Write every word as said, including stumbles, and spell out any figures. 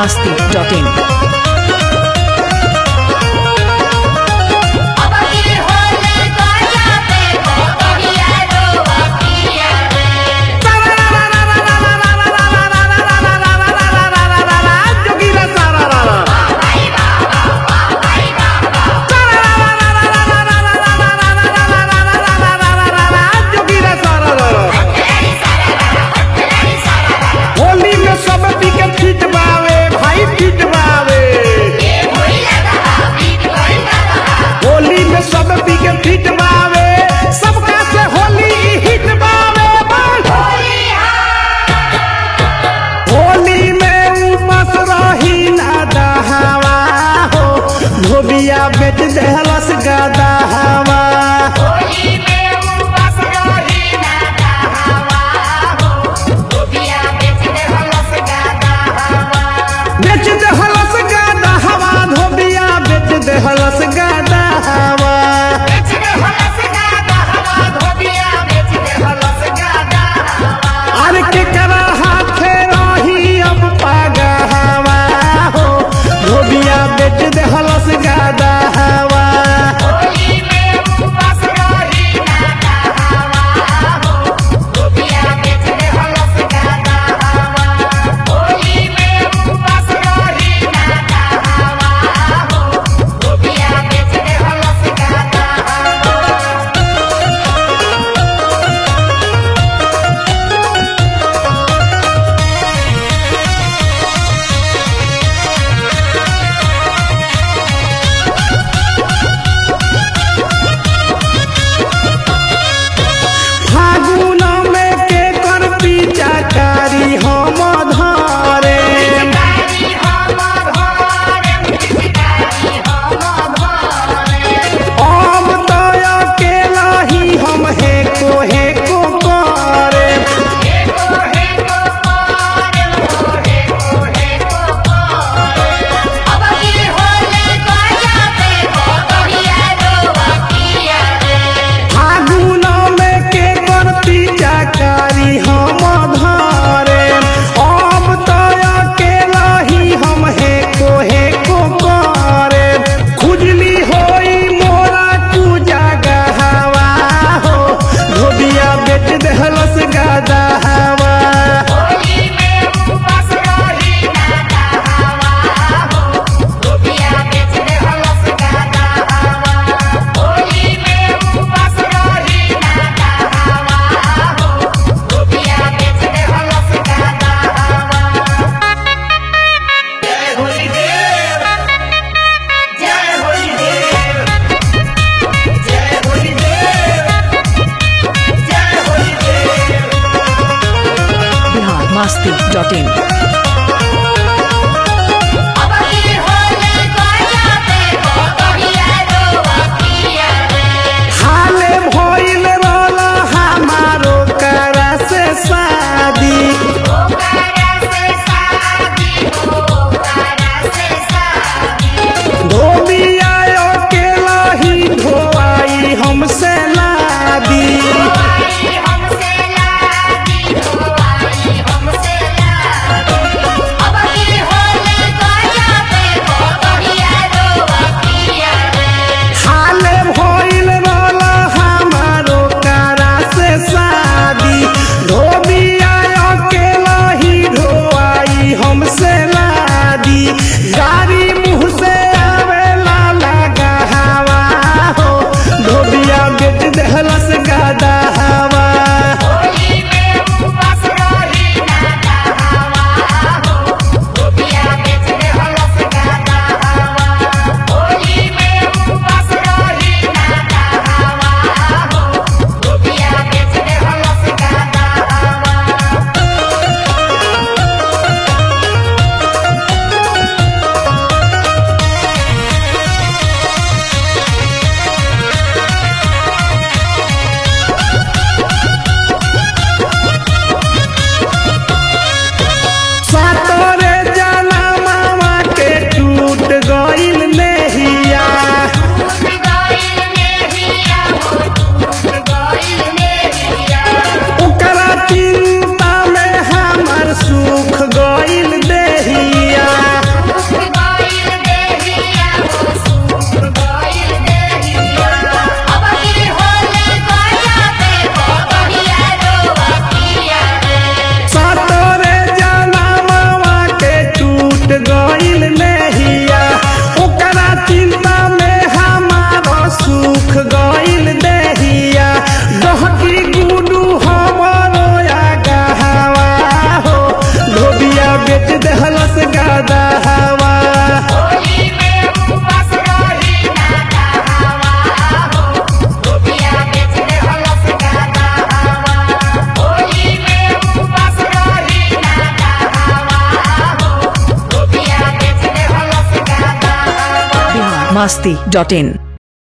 masti dot in. बेच देहलस गादा हवा होली में उपवास रही ना हवा हो गोबिया बेच देहलस गादा हवा बेच देहलस गादा हवा धोबिया बेच देहलस गादा हवा बेच देहलस गादा हवा धोबिया बेच देहलस गादा हवा अरे के करा हाथे रही अब पागा हवा हो धोबिया बेच देहलस गादा हवा होली में उपवास रही ना हवा हो गोबिया बेच देहलस गादा हवा होली में उपवास रही ना हवा हो गोबिया बेच देहलस गादा हवा फागुन में के कर पीछा कारी हम धरे पिचकारी हम धरे पिचकारी हम धरे अब तो अकेला ही हम हे को हे को करे एको हेको करे हो हेको हेको करे अब की होले गया पे गोबिया रोवतिया रे फागुन में के कर पीछा कारी हम धरे अब तो अकेला ही हम हे को हे को करे खुजली होई मोरा पूजा गहवा हो धोबिया बेच देहलस गादा हवा होली में उपवास रही ना हवा हो गोबिया बेच देहलस गादा हवा होली में उपवास रही ना हवा हो गोबिया बेच देहलस गादा हवा जय होली देव जय होली देव जय होली देव जय होली देव Bihar masti dot in. अब की होले गया पे गोबिया रोवतिया रे हाले भइल रहला हमारो करा से शादी ओकरा से शादी हो ओकरा से शादी धोबिया अकेला ही धोआई हमसे लादी आई हमसे लादी हो आई हमसे लादी masti dot in.